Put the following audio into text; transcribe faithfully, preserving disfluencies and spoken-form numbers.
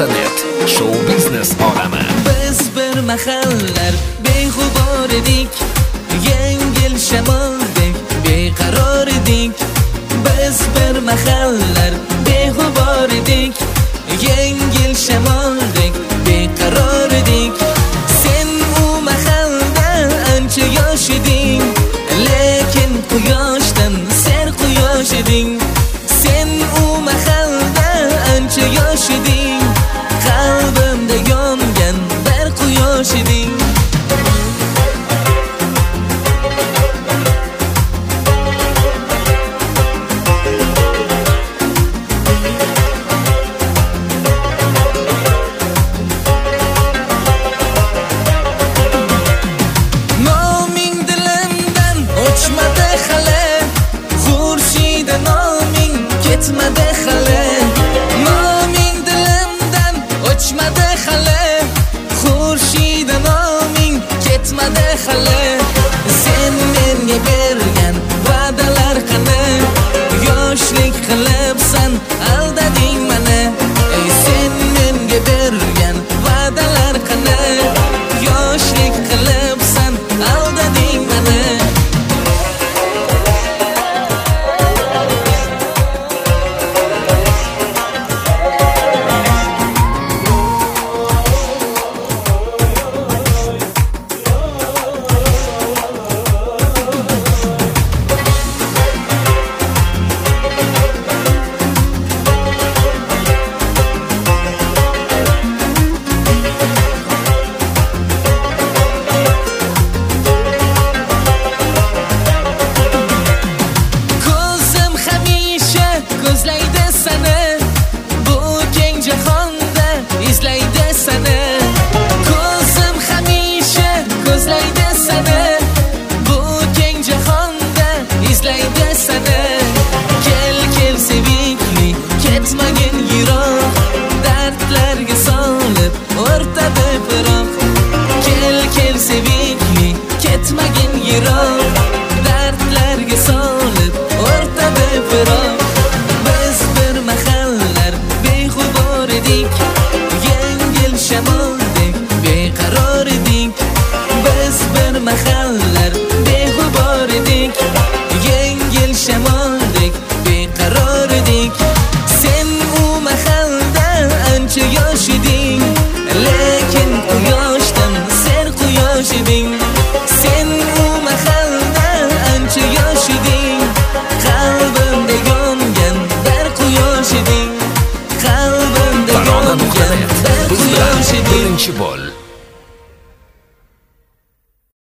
nuqta net show biznes olami. Biz bir mahallar beg'ubor edik, yengil shamoldek beqaror edik. Biz bir mahallar beg'ubor edik, yengil shamoldek beqaror edik. Sen u mahalda ancha yosh eding, lekin quyoshdan ser quyosh eding. Sen u mahalda ancha yosh eding, qalbimda yongan bir quyosh eding. Noming dilimdan o'chmadi hali, Xurshida noming ketmadi hali. Noming dilimdan o'chmadi hali, Xurshida noming ketmadi hali. Sen menga bergan va'dalar qani, yoshlik qilibsan aldading meni. Ey sen menga bergan va'dalar qani, yoshlik qilibsan aldading meni. Ko'zim hamisha ko'zlaydi seni, bu keng jahonda izlaydi seni. Ko'zim hamisha ko'zlaydi seni, bu keng jahonda izlaydi seni. Kel kel sevikli, ketmagin yiroq, dardlarga solib o'rtada firoq. Kel kel sevikli, ketmagin yiroq, dardlarga solib o'rtada firoq. Biz bir mahallar beg'ubor edik, yengil shamoldek beqaror edik. Biz bir mahallar beg'ubor edik, yengil shamoldek beqaror edik. Sen u mahalda ancha yosh eding, lekin quyoshdan ser quyosh eding. Sen u mahalda ancha yosh eding, qalbimda yongan bir quyosh eding. Qalbimda Farg'ona nuqta yongan net bir biz bilan quyosh eding. birinchi bo'l.